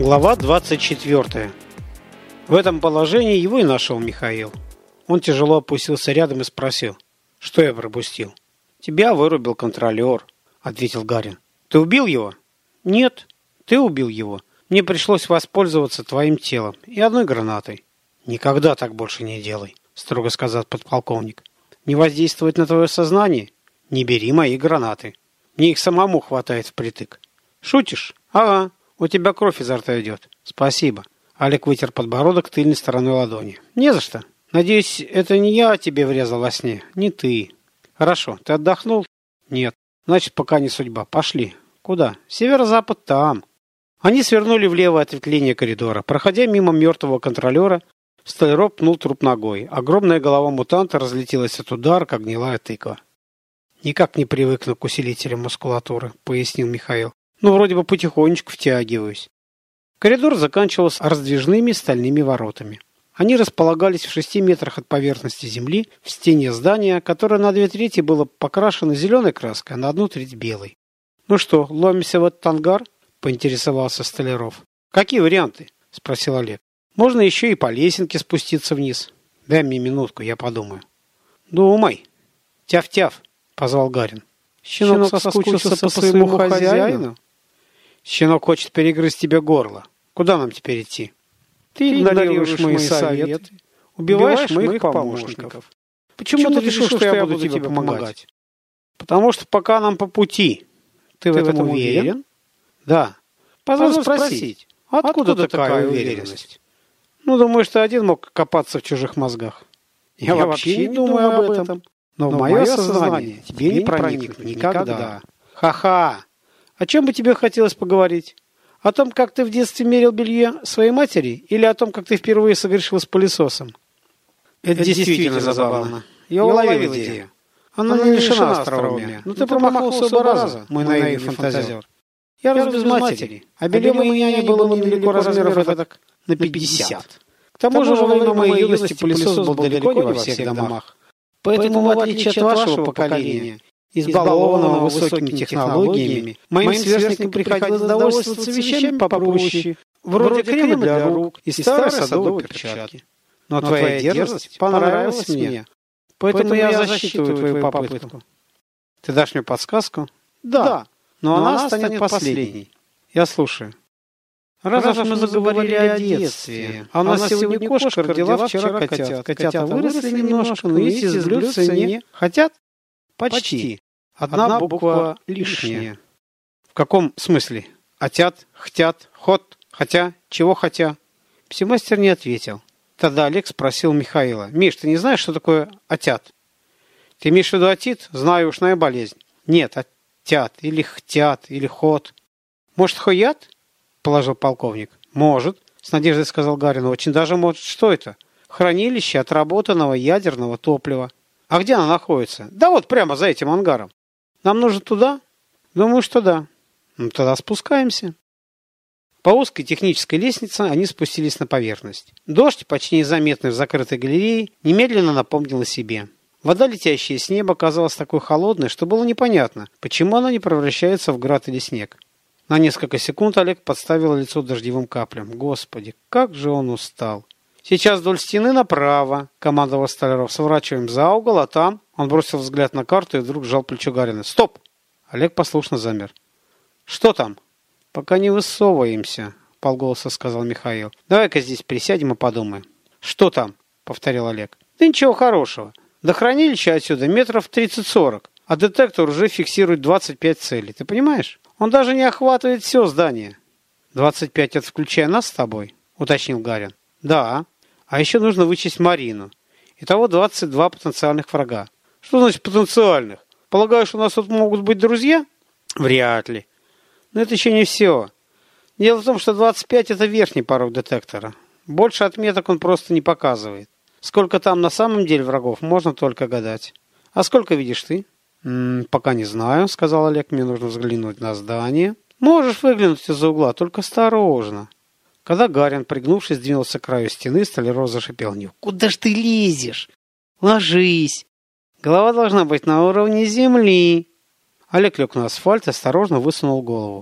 Глава 24. В этом положении его и нашел Михаил. Он тяжело опустился рядом и спросил: «Что я пропустил?» «Тебя вырубил контролер», — ответил Гарин. «Ты убил его?» «Нет, ты убил его. Мне пришлось воспользоваться твоим телом и одной гранатой». «Никогда так больше не делай», — строго сказал подполковник. «Не воздействовать на твое сознание? Не бери мои гранаты. Мне их самому хватает впритык». «Шутишь? Ага. У тебя кровь изо рта идет. Спасибо». Олег вытер подбородок тыльной стороной ладони. «Не за что. Надеюсь, это не я тебе врезал во сне, не ты». «Хорошо. Ты отдохнул?» «Нет. Значит, пока не судьба. Пошли». «Куда?» «Северо-запад там». Они свернули в левое ответвление коридора. Проходя мимо мертвого контролера, Столяров пнул труп ногой. Огромная голова мутанта разлетелась от удара, как гнилая тыква. «Никак не привыкну к усилителям мускулатуры», — пояснил Михаил. «Ну, вроде бы потихонечку втягиваюсь». Коридор заканчивался раздвижными стальными воротами. Они располагались в 6 метрах от поверхности земли, в стене здания, которое на 2/3 было покрашено зеленой краской, а на 1/3 белой. «Ну что, ломимся в этот ангар?» — поинтересовался Столяров. «Какие варианты?» — спросил Олег. «Можно еще и по лесенке спуститься вниз. Дай мне минутку, я подумаю». «Думай». «Тяв-тяв», — позвал Гарин. «Щенок соскучился по своему хозяину?» «Щенок хочет перегрызть тебе горло. Куда нам теперь идти?» «Ты игнорируешь мои советы, убиваешь моих помощников. Почему ты решил, что я буду тебе помогать?» «Потому что пока нам по пути». «Ты в этом уверен?» «Да». «Позволь спросить, откуда такая уверенность?» «Ну, думаю, что один мог копаться в чужих мозгах». «Я вообще не думаю об этом. Но в мое сознание тебе не проникнуть никогда». «Ха-ха! О чем бы тебе хотелось поговорить? О том, как ты в детстве мерил белье своей матери, или о том, как ты впервые согрешил с пылесосом?» «Это действительно забавно. Я уловил идею. Она не лишена остроумия. Но ты промахнулся оба раза, мой наивный фантазер. Я рос без матери, а белье моей няни было невелико размеров эдак на 50. К тому же, во время моей юности пылесос был далеко не во всех домах. Поэтому, в отличие от вашего поколения, избалованного высокими технологиями, моим сверстникам приходилось довольствоваться вещами попроще, вроде крема для рук и старой садовой перчатки. Но твоя дерзость понравилась мне, поэтому я засчитываю твою попытку. Ты дашь мне подсказку? Да, но она станет последней. Я слушаю. Раз уж мы заговорили о детстве, а у нас сегодня кошка родила вчера котят. Котята выросли немножко, но эти сблюдцы не хотят? Почти. Одна буква лишняя. В каком смысле? Хотят, хотят, хот, хотя, чего хотя? Псимастер не ответил. Тогда Олег спросил Михаила. «Миш, ты не знаешь, что такое отят?» «Ты имеешь в виду отит? Знаю, ушная болезнь». «Нет, отят, или хтят, или хот». «Может, хоят?» — положил полковник. «Может», — с надеждой сказал Гарин. «Очень даже может. Что это?» «Хранилище отработанного ядерного топлива». «А где оно находится?» «Да вот прямо за этим ангаром». «Нам нужно туда?» «Думаю, что да». «Ну, тогда спускаемся». По узкой технической лестнице они спустились на поверхность. Дождь, почти незаметный в закрытой галерее, немедленно напомнил о себе. Вода, летящая с неба, казалась такой холодной, что было непонятно, почему она не превращается в град или снег. На несколько секунд Олег подставил лицо дождевым каплям. Господи, как же он устал. «Сейчас вдоль стены направо», — командовал Столяров. «Сворачиваем за угол, а там...» Он бросил взгляд на карту и вдруг сжал плечо Гарина. «Стоп!» Олег послушно замер. «Что там?» «Пока не высовываемся», — вполголоса сказал Михаил. «Давай-ка здесь присядем и подумаем». «Что там?» — повторил Олег. «Да ничего хорошего. До хранилища отсюда метров 30-40, а детектор уже фиксирует 25 целей. Ты понимаешь? Он даже не охватывает все здание». «25 это включая нас с тобой?» — уточнил Гарин. «Да. А еще нужно вычесть Марину. Итого 22 потенциальных врага». «Что значит потенциальных? Полагаешь, у нас тут могут быть друзья?» «Вряд ли. Но это еще не все. Дело в том, что 25 это верхний порог детектора. Больше отметок он просто не показывает. Сколько там на самом деле врагов, можно только гадать. А сколько видишь ты?» «Пока не знаю», — сказал Олег. «Мне нужно взглянуть на здание». «Можешь выглянуть из-за угла, только осторожно». Когда Гарин, пригнувшись, двинулся к краю стены, Столяров зашипел: «Куда ж ты лезешь? Ложись. Голова должна быть на уровне земли». Олег лег на асфальт и осторожно высунул голову.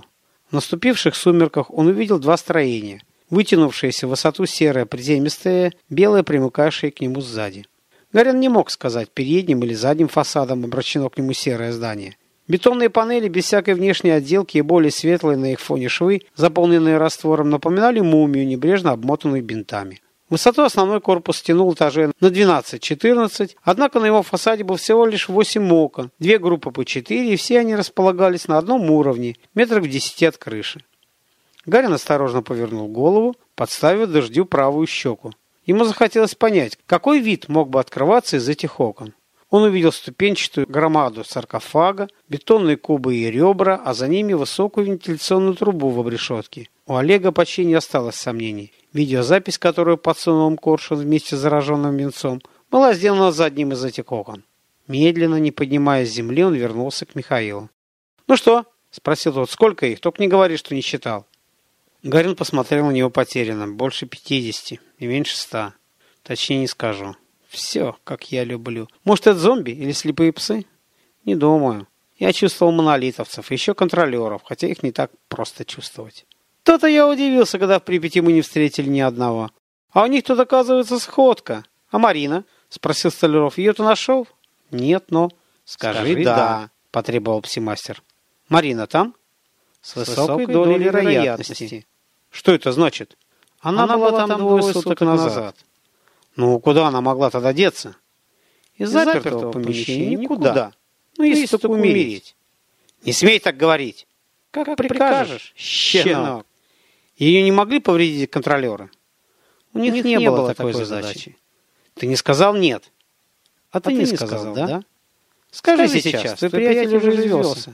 В наступивших сумерках он увидел два строения, вытянувшееся в высоту серое приземистое, белое, примыкавшее к нему сзади. Гарин не мог сказать, передним или задним фасадом обращено к нему серое здание. Бетонные панели без всякой внешней отделки и более светлые на их фоне швы, заполненные раствором, напоминали мумию, небрежно обмотанную бинтами. В высоту основной корпус тянул этажей на 12-14, однако на его фасаде был всего лишь 8 окон, две группы по 4, и все они располагались на одном уровне, метрах в 10 от крыши. Гарин осторожно повернул голову, подставив дождю правую щеку. Ему захотелось понять, какой вид мог бы открываться из этих окон. Он увидел ступенчатую громаду саркофага, бетонные кубы и ребра, а за ними высокую вентиляционную трубу в обрешетке. У Олега почти не осталось сомнений. Видеозапись, которую подсунул им Коршун вместе с зараженным венцом, была сделана за одним из этих окон. Медленно, не поднимаясь с земли, он вернулся к Михаилу. «Ну что?» – спросил тот. «Сколько их? Только не говори, что не считал». Гарин посмотрел на него потерянно. «Больше 50 и меньше 100. Точнее не скажу. Все, как я люблю. Может, это зомби или слепые псы? Не думаю. Я чувствовал монолитовцев, еще контролеров, хотя их не так просто чувствовать. То-то я удивился, когда в Припяти мы не встретили ни одного. А у них тут, оказывается, сходка. А Марина? Спросил Столяров. Ее-то нашел? Нет, но... Скажи да, потребовал псимастер. Марина там? С высокой долей вероятности. Что это значит? Она была там двое суток назад. Ну, куда она могла тогда деться? Из запертого помещения никуда. Ну, если только умереть. Не смей так говорить. Как прикажешь, щенок. Ее не могли повредить контролеры? У них не было такой задачи. Ты не сказал нет? А ты не сказал, да? Скажи сейчас, твой приятель уже извелся.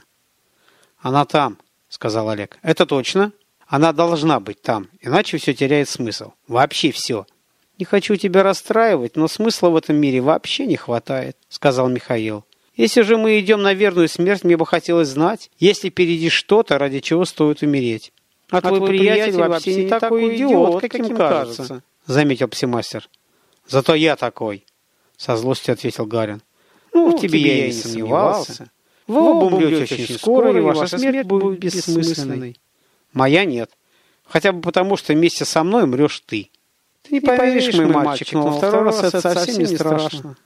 Она там, сказал Олег. Это точно? Она должна быть там, иначе все теряет смысл. Вообще все. «Не хочу тебя расстраивать, но смысла в этом мире вообще не хватает», — сказал Михаил. «Если же мы идем на верную смерть, мне бы хотелось знать, есть ли впереди что-то, ради чего стоит умереть». «А твой приятель вообще не такой идиот, каким кажется», — заметил псимастер. «Зато я такой», — со злостью ответил Гарин. «Ну, в тебе я и не сомневался. Вы оба умрете очень скоро, и ваша смерть будет бессмысленной. Моя нет. Хотя бы потому, что вместе со мной умрешь ты». «Ты не поверишь, мой мальчик, но во второй раз это совсем не страшно».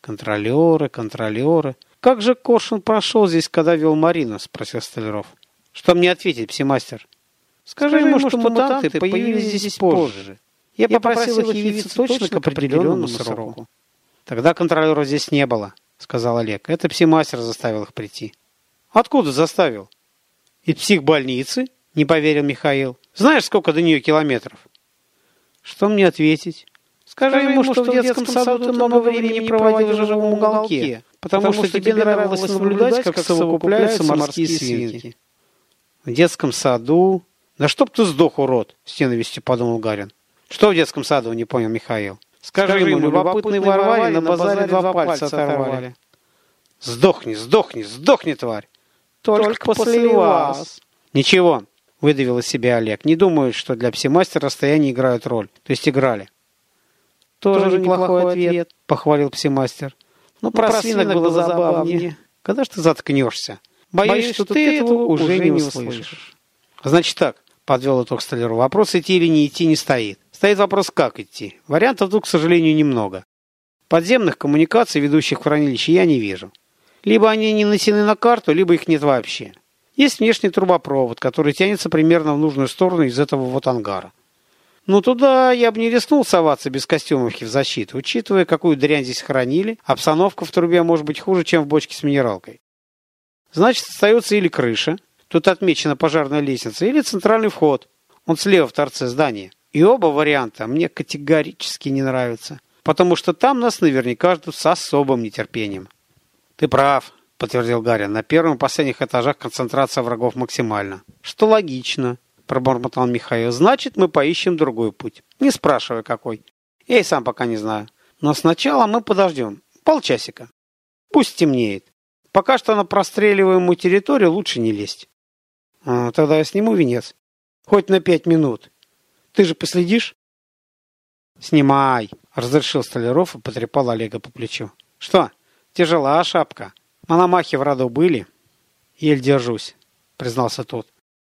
Контролеры. «Как же Коршун прошел здесь, когда вел Марину?» – спросил Столяров. «Что мне ответить, псимастер?» «Скажи ему, что мутанты появились здесь позже. Я попросил их явиться точно к определенному сроку». «Тогда контролера здесь не было», – сказал Олег. «Это псимастер заставил их прийти». «Откуда заставил?» «Из психбольницы?» – не поверил Михаил. «Знаешь, сколько до нее километров?» «Что мне ответить?» «Скажи ему, что в детском саду ты много времени проводил в живом уголке, потому что тебе нравилось наблюдать, как совокупляются морские свинки». «В детском саду...» «Да чтоб ты сдох, урод!» — с ненавистью подумал Гарин. «Что в детском саду?» — не понял Михаил. «Скажи ему, любопытный Варваре на базаре 2 пальца оторвали». «Сдохни, тварь!» «Только после вас!» «Ничего!» — выдавил из себя Олег. «Не думаю, что для псимастера расстояния играют роль. То есть играли». «Тоже неплохой ответ», — похвалил псимастер. «Но про свинок было забавнее. Когда ж ты заткнешься? Боюсь, что ты этого уже не услышишь». «Значит так», — подвел итог Столяров. «Вопрос идти или не идти не стоит. Стоит вопрос, как идти. Вариантов тут, к сожалению, немного. Подземных коммуникаций, ведущих в хранилище, я не вижу. Либо они не нанесены на карту, либо их нет вообще. Есть внешний трубопровод, который тянется примерно в нужную сторону из этого вот ангара. Ну, туда я бы не рискнул соваться без костюмовки в защиту, учитывая, какую дрянь здесь хранили, обстановка в трубе может быть хуже, чем в бочке с минералкой. Значит, остается или крыша, тут отмечена пожарная лестница, или центральный вход, он слева в торце здания. И оба варианта мне категорически не нравятся, потому что там нас наверняка ждут с особым нетерпением». «Ты прав», — подтвердил Гарин. «На первом и последних этажах концентрация врагов максимальна». «Что логично», — пробормотал Михаил. «Значит, мы поищем другой путь. Не спрашивай, какой. Я и сам пока не знаю. Но сначала мы подождем. Полчасика. Пусть темнеет. Пока что на простреливаемую территорию лучше не лезть». «Тогда я сниму венец. Хоть на 5 минут. Ты же последишь?» «Снимай», — разрешил Столяров и потрепал Олега по плечу. «Что, тяжела шапка? Мономахи в роду были?» «Еле держусь», — признался тот.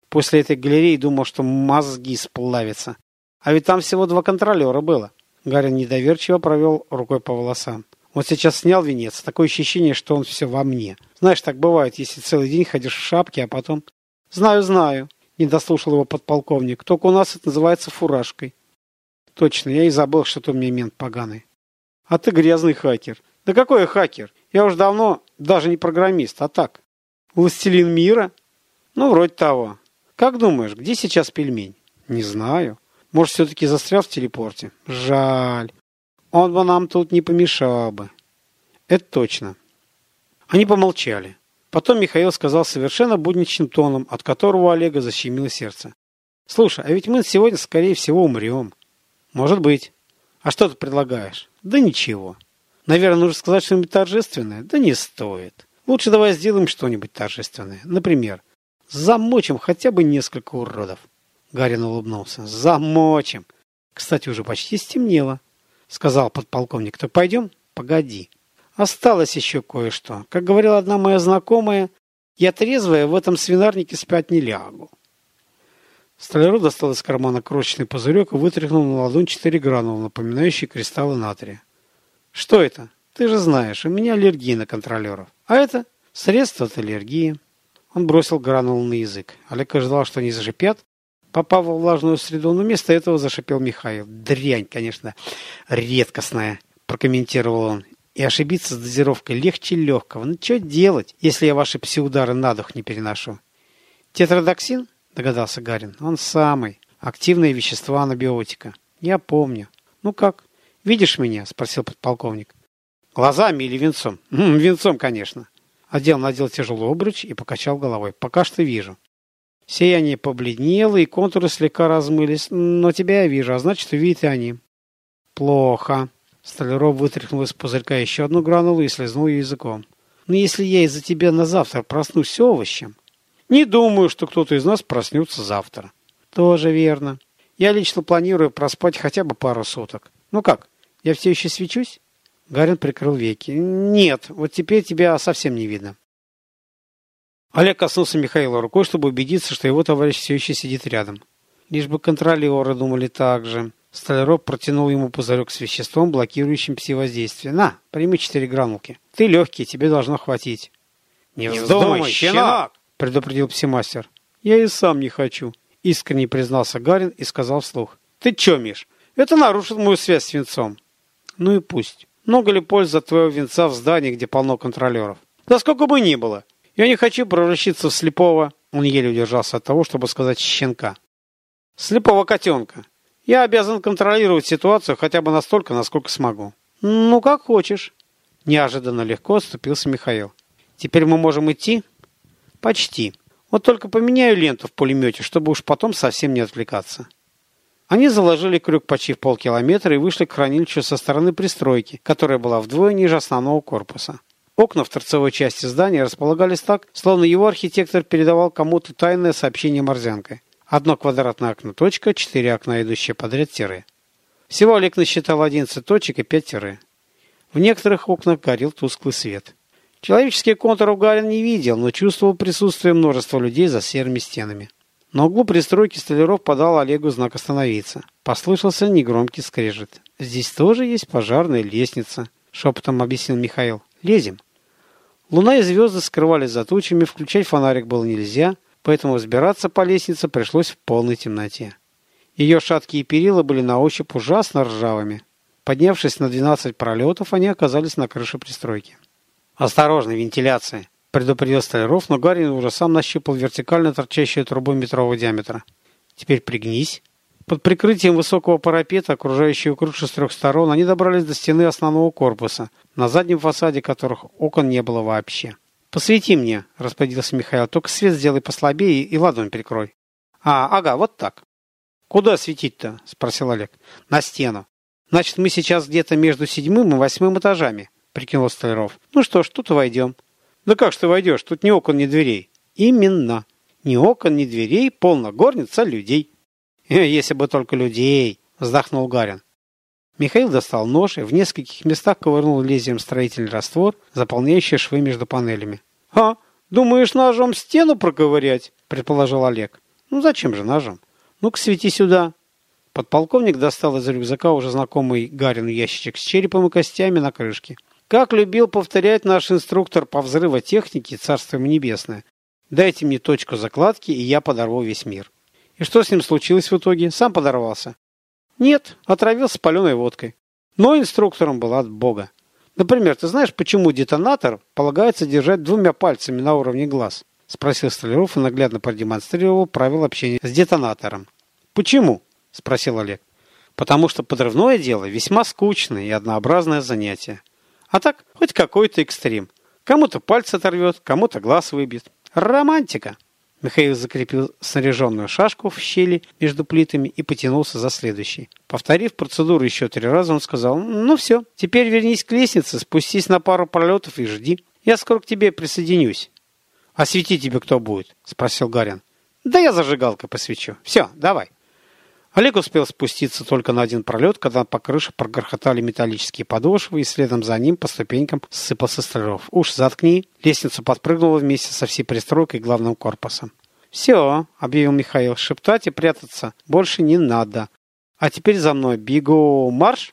После этой галереи думал, что мозги сплавятся. А ведь там всего 2 контролера было. Гарин недоверчиво провел рукой по волосам. Вот сейчас снял венец. Такое ощущение, что он все во мне. Знаешь, так бывает, если целый день ходишь в шапке, а потом... Знаю. Не дослушал его подполковник. Только у нас это называется фуражкой. Точно, я и забыл, что ты у меня мент поганый. А ты грязный хакер. Да какой я хакер? Я уж давно даже не программист, а так. Властелин мира? Ну, вроде того. Как думаешь, где сейчас пельмень? Не знаю. Может, все-таки застрял в телепорте? Жаль. Он бы нам тут не помешал бы. Это точно. Они помолчали. Потом Михаил сказал совершенно будничным тоном, от которого у Олега защемило сердце. Слушай, а ведь мы сегодня, скорее всего, умрем. Может быть. А что ты предлагаешь? Да ничего. Наверное, нужно сказать что-нибудь торжественное? Да не стоит. Лучше давай сделаем что-нибудь торжественное. Например, замочим хотя бы несколько уродов. Гарин улыбнулся. Замочим. Кстати, уже почти стемнело, сказал подполковник. Так пойдем? Погоди. Осталось еще кое-что. Как говорила одна моя знакомая, я трезвая в этом свинарнике спать не лягу. Столяров достал из кармана крошечный пузырек и вытряхнул на ладонь 4 гранулы, напоминающие кристаллы натрия. Что это? Ты же знаешь, у меня аллергия на контролеров. А это средство от аллергии. Он бросил гранулу на язык. Олег ожидал, что они зашипят, попав во влажную среду, но вместо этого зашипел Михаил. Дрянь, конечно, редкостная, прокомментировал он. И ошибиться с дозировкой легче легкого. Ну, что делать, если я ваши пси-удары на дух не переношу? Тетродоксин? Догадался Гарин. Он самый. Активное вещество анабиотика. Я помню. Ну как? Видишь меня? Спросил подполковник. Глазами или венцом? Венцом, конечно. Надел тяжелый обруч и покачал головой. Пока что вижу. Сияние побледнело, и контуры слегка размылись. Но тебя я вижу, а значит, увидят и они. Плохо. Столяров вытряхнул из пузырька еще одну гранулу и слезнул ее языком. Но если я из-за тебя на завтра проснусь овощем... Не думаю, что кто-то из нас проснется завтра. Тоже верно. Я лично планирую проспать хотя бы пару суток. Ну как, я все еще свечусь? Гарин прикрыл веки. Нет, вот теперь тебя совсем не видно. Олег коснулся Михаила рукой, чтобы убедиться, что его товарищ все еще сидит рядом. Лишь бы контролеры думали так же. Столяров протянул ему пузырек с веществом, блокирующим пси-воздействие. На, прими 4 гранулки. Ты легкий, тебе должно хватить. Не вздумай, щенок! Предупредил псимастер. Я и сам не хочу. Искренне признался Гарин и сказал вслух. Ты че, Миш? Это нарушит мою связь с венцом. Ну и пусть. Много ли пользы от твоего венца в здании, где полно контролеров? Да сколько бы ни было. Я не хочу превращаться в слепого. Он еле удержался от того, чтобы сказать щенка. Слепого котенка. Я обязан контролировать ситуацию хотя бы настолько, насколько смогу. Ну, как хочешь. Неожиданно легко отступился Михаил. Теперь мы можем идти? Почти. Вот только поменяю ленту в пулемете, чтобы уж потом совсем не отвлекаться. Они заложили крюк почти в полкилометра и вышли к хранилищу со стороны пристройки, которая была вдвое ниже основного корпуса. Окна в торцевой части здания располагались так, словно его архитектор передавал кому-то тайное сообщение морзянкой. Одно квадратное окно точка, 4 окна, идущие подряд тире. Всего Олег насчитал 11 точек и 5 тире. В некоторых окнах горел тусклый свет. Человеческие контуры Гарин не видел, но чувствовал присутствие множества людей за серыми стенами. На углу пристройки Столяров подал Олегу знак остановиться. Послышался негромкий скрежет. «Здесь тоже есть пожарная лестница», — шепотом объяснил Михаил. «Лезем». Луна и звезды скрывались за тучами, включать фонарик было нельзя, поэтому взбираться по лестнице пришлось в полной темноте. Ее шаткие перила были на ощупь ужасно ржавыми. Поднявшись на 12 пролетов, они оказались на крыше пристройки. «Осторожно, вентиляция!» — предупредил Столяров, но Гарин уже сам нащупал вертикально торчащую трубу метрового диаметра. «Теперь пригнись». Под прикрытием высокого парапета, окружающего крышу с 3 сторон, они добрались до стены основного корпуса, на заднем фасаде которых окон не было вообще. «Посвети мне», — распорядился Михаил, — «только свет сделай послабее и ладонь прикрой». «Ага, вот так». «Куда светить-то?» — спросил Олег. «На стену». «Значит, мы сейчас где-то между 7-м и 8-м этажами», — прикинул Столяров. «Ну что ж, тут и войдем». «Да как ж ты войдешь? Тут ни окон, ни дверей». «Именно. Ни окон, ни дверей, полно горница людей». «Если бы только людей», — вздохнул Гарин. Михаил достал нож и в нескольких местах ковырнул лезвием строительный раствор, заполняющий швы между панелями. «А, думаешь, ножом стену проковырять?» — предположил Олег. Ну зачем же ножом? Ну-ка свети сюда. Подполковник достал из рюкзака уже знакомый Гарину ящичек с черепом и костями на крышке. Как любил повторять наш инструктор по взрывотехнике, царство ему небесное. Дайте мне точку закладки, и я подорву весь мир. И что с ним случилось в итоге? Сам подорвался? Нет, отравился паленой водкой. Но инструктором был от Бога. Например, ты знаешь, почему детонатор полагается держать 2 пальцами на уровне глаз? Спросил Столяров и наглядно продемонстрировал правила общения с детонатором. Почему? Спросил Олег. Потому что подрывное дело весьма скучное и однообразное занятие. А так, хоть какой-то экстрим. Кому-то пальцы оторвет, кому-то глаз выбьет. Романтика! Михаил закрепил снаряженную шашку в щели между плитами и потянулся за следующей. Повторив процедуру еще 3 раза, он сказал: «Ну все, теперь вернись к лестнице, спустись на пару пролетов и жди. Я скоро к тебе присоединюсь». «А светить тебе кто будет?» – спросил Гарин. «Да я зажигалкой посвечу. Все, давай». Олег успел спуститься только на 1 пролет, когда по крыше прогрохотали металлические подошвы, и следом за ним по ступенькам сыпался Столяров. «Уж заткни!» Лестница подпрыгнула вместе со всей пристройкой и главным корпусом. «Все!» — объявил Михаил. «Шептать и прятаться больше не надо. А теперь за мной. Бегу марш!»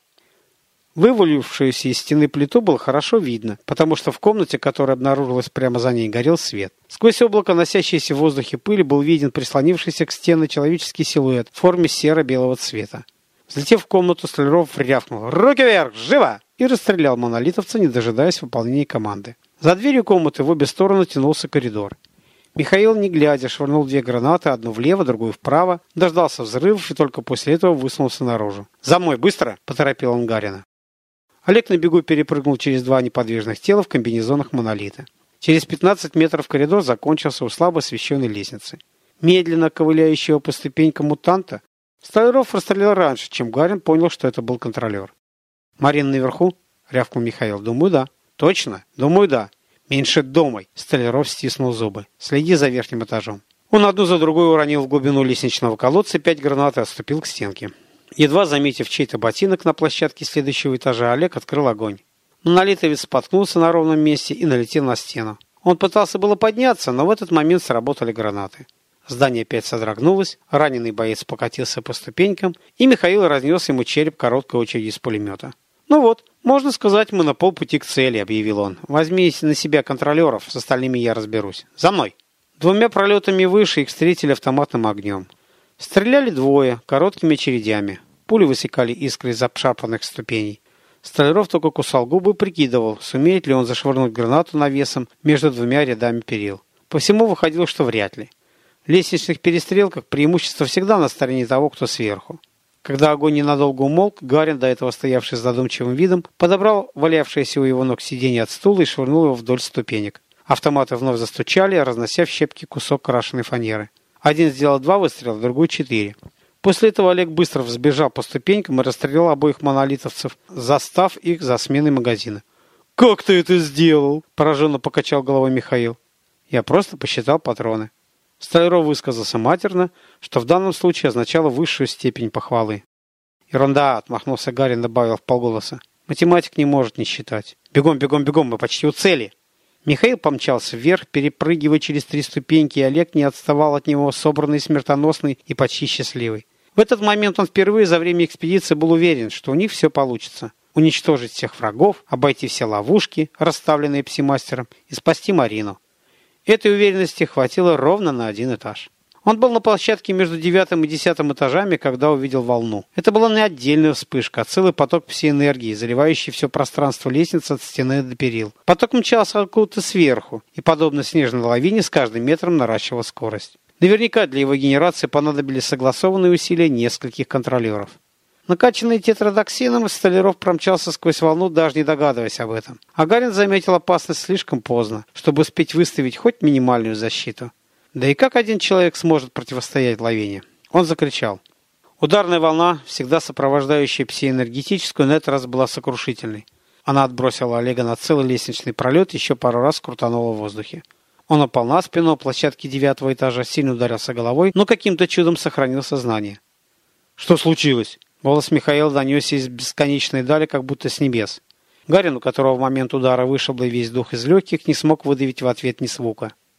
Вывалившуюся из стены плиту было хорошо видно, потому что в комнате, которая обнаружилась прямо за ней, горел свет. Сквозь облако носящейся в воздухе пыли был виден прислонившийся к стене человеческий силуэт в форме серо-белого цвета. Взлетев в комнату, Столяров рявкнул: «Руки вверх! Живо!» и расстрелял монолитовца, не дожидаясь выполнения команды. За дверью комнаты в обе стороны тянулся коридор. Михаил, не глядя, швырнул 2 гранаты, одну влево, другую вправо, дождался взрывов и только после этого высунулся наружу. «За мной, быстро!» – поторопил он Гарина. Олег на бегу перепрыгнул через 2 неподвижных тела в комбинезонах монолита. Через 15 метров коридор закончился у слабо освещенной лестницы. Медленно ковыляющего по ступенькам мутанта Столяров расстрелял раньше, чем Гарин понял, что это был контролер. «Марина наверху?» — рявкнул Михаил. «Думаю, да». «Точно? Думаю, да». «Меньше думай!» — Столяров стиснул зубы. «Следи за верхним этажом». Он одну за другой уронил в глубину лестничного колодца 5 гранат и отступил к стенке. Едва заметив чей-то ботинок на площадке следующего этажа, Олег открыл огонь. Монолитовец споткнулся на ровном месте и налетел на стену. Он пытался было подняться, но в этот момент сработали гранаты. Здание опять содрогнулось, раненый боец покатился по ступенькам, и Михаил разнес ему череп короткой очередью из пулемета. «Ну вот, можно сказать, мы на полпути к цели», — объявил он. «Возьми на себя контролеров, с остальными я разберусь. За мной!» 2 пролетами выше их встретили автоматным огнем. Стреляли 2, короткими очередями. Пули высекали искры из обшарпанных ступеней. Столяров только кусал губы и прикидывал, сумеет ли он зашвырнуть гранату навесом между 2 рядами перил. По всему выходило, что вряд ли. В лестничных перестрелках преимущество всегда на стороне того, кто сверху. Когда огонь ненадолго умолк, Гарин, до этого стоявший с задумчивым видом, подобрал валявшееся у его ног сиденье от стула и швырнул его вдоль ступенек. Автоматы вновь застучали, разнося в щепки кусок крашеной фанеры. Один сделал 2 выстрела, другой 4. После этого Олег быстро взбежал по ступенькам и расстрелял обоих монолитовцев, застав их за сменой магазина. «Как ты это сделал?» – пораженно покачал головой Михаил. «Я просто посчитал патроны». Столяров высказался матерно, что в данном случае означало высшую степень похвалы. «Ерунда!» – отмахнулся Гарин, добавил вполголоса. «Математик не может не считать. Бегом, бегом, бегом, мы почти у цели!» Михаил помчался вверх, перепрыгивая через 3 ступеньки, и Олег не отставал от него, собранный, смертоносный и почти счастливый. В этот момент он впервые за время экспедиции был уверен, что у них все получится. Уничтожить всех врагов, обойти все ловушки, расставленные псимастером, и спасти Марину. Этой уверенности хватило ровно на 1 этаж. Он был на площадке между 9 и 10 этажами, когда увидел волну. Это была не отдельная вспышка, а целый поток псиэнергии, заливающий все пространство лестницы от стены до перил. Поток мчался откуда-то сверху, и, подобно снежной лавине, с каждым метром наращивал скорость. Наверняка для его генерации понадобились согласованные усилия нескольких контролеров. Накачанный тетродоксином, Столяров промчался сквозь волну, даже не догадываясь об этом. А Гарин заметил опасность слишком поздно, чтобы успеть выставить хоть минимальную защиту. Да и как один человек сможет противостоять лавине? Он закричал. Ударная волна, всегда сопровождающая псиэнергетическую, на этот раз была сокрушительной. Она отбросила Олега на целый лестничный пролет и еще пару раз крутанула в воздухе. Он упал на спину, у площадки 9 этажа, сильно ударился головой, но каким-то чудом сохранил сознание. «Что случилось?» Голос Михаила донесся из бесконечной дали, как будто с небес. Гарин, у которого в момент удара вышибло весь дух из легких, не смог выдавить в ответ ни звука.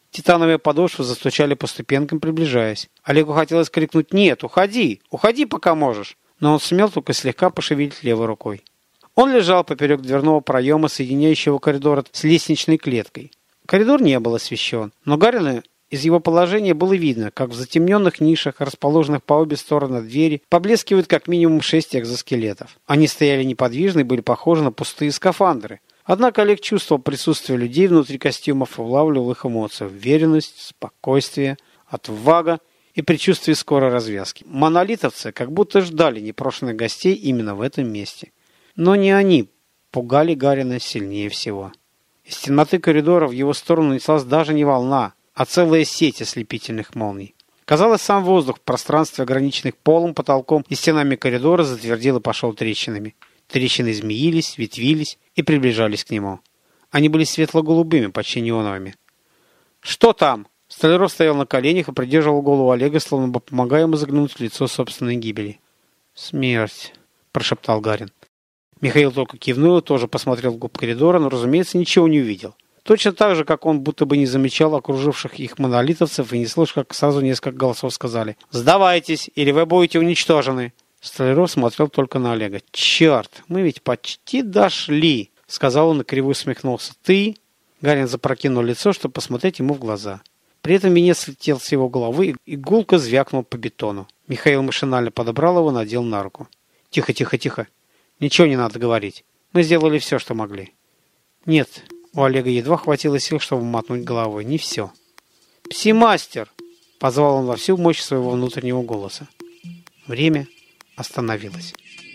Титановые подошвы застучали по ступенькам, приближаясь. Олегу хотелось крикнуть: «Нет, уходи! Уходи, пока можешь!» Но он смел только слегка пошевелить левой рукой. Он лежал поперек дверного проема, соединяющего коридор с лестничной клеткой. Коридор не был освещен, но Гарину из его положения было видно, как в затемненных нишах, расположенных по обе стороны двери, поблескивают как минимум 6 экзоскелетов. Они стояли неподвижно и были похожи на пустые скафандры. Однако Олег чувствовал присутствие людей внутри костюмов и улавливал их эмоции: уверенность, спокойствие, отвага и предчувствие скорой развязки. Монолитовцы как будто ждали непрошенных гостей именно в этом месте. Но не они пугали Гарина сильнее всего. Из темноты коридора в его сторону неслась даже не волна, а целая сеть ослепительных молний. Казалось, сам воздух в пространстве, ограниченных полом, потолком и стенами коридора, затвердел и пошел трещинами. Трещины змеились, ветвились и приближались к нему. Они были светло-голубыми, почти неоновыми. «Что там?» Столяров стоял на коленях и придерживал голову Олега, словно бы помогая ему заглянуть в лицо собственной гибели. «Смерть», – прошептал Гарин. Михаил только кивнул и тоже посмотрел вглубь коридора, но, разумеется, ничего не увидел. Точно так же, как он будто бы не замечал окруживших их монолитовцев и не слышал, как сразу несколько голосов сказали: «Сдавайтесь, или вы будете уничтожены!» Столяров смотрел только на Олега. «Черт, мы ведь почти дошли!» — сказал он и криво усмехнулся. «Ты...» — Гарин запрокинул лицо, чтобы посмотреть ему в глаза. При этом венец слетел с его головы и гулко звякнул по бетону. Михаил машинально подобрал его и надел на руку. «Тихо, тихо, тихо. Ничего не надо говорить. Мы сделали все, что могли». «Нет». У Олега едва хватило сил, чтобы мотнуть головой. «Не все». «Пси-мастер!» — позвал он во всю мощь своего внутреннего голоса. Время остановилось.